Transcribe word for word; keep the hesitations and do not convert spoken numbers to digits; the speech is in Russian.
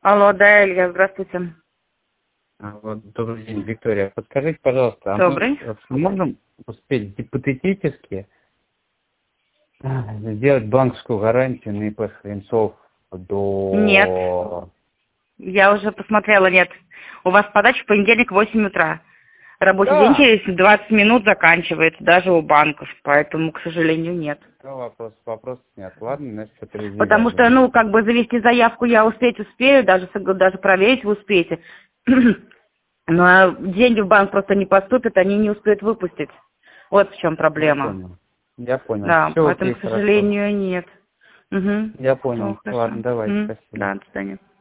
Алло, да, Илья, здравствуйте. А, вот, добрый день, Виктория. Подскажите, пожалуйста, а Добрый. мы можем успеть гипотетически а, сделать банковскую гарантию на ИП Хренцов Нет, до... я уже посмотрела, нет. У вас подача в понедельник в восемь утра. Рабочий день Да! через двадцать минут заканчивается, даже у банков, поэтому, к сожалению, нет. Ну, вопрос, вопрос нет. Ладно, значит, Потому определяем. что, ну, как бы завести заявку я успеть успею, даже, сог- даже проверить вы успеете. Но деньги в банк просто не поступят, они не успеют выпустить. Вот в чем Я проблема. понял. Я понял. Да, Все поэтому, окей, к хорошо. сожалению, нет. Угу. Я Все, понял. хорошо. Ладно, давайте, М, спасибо. Да, до свидания.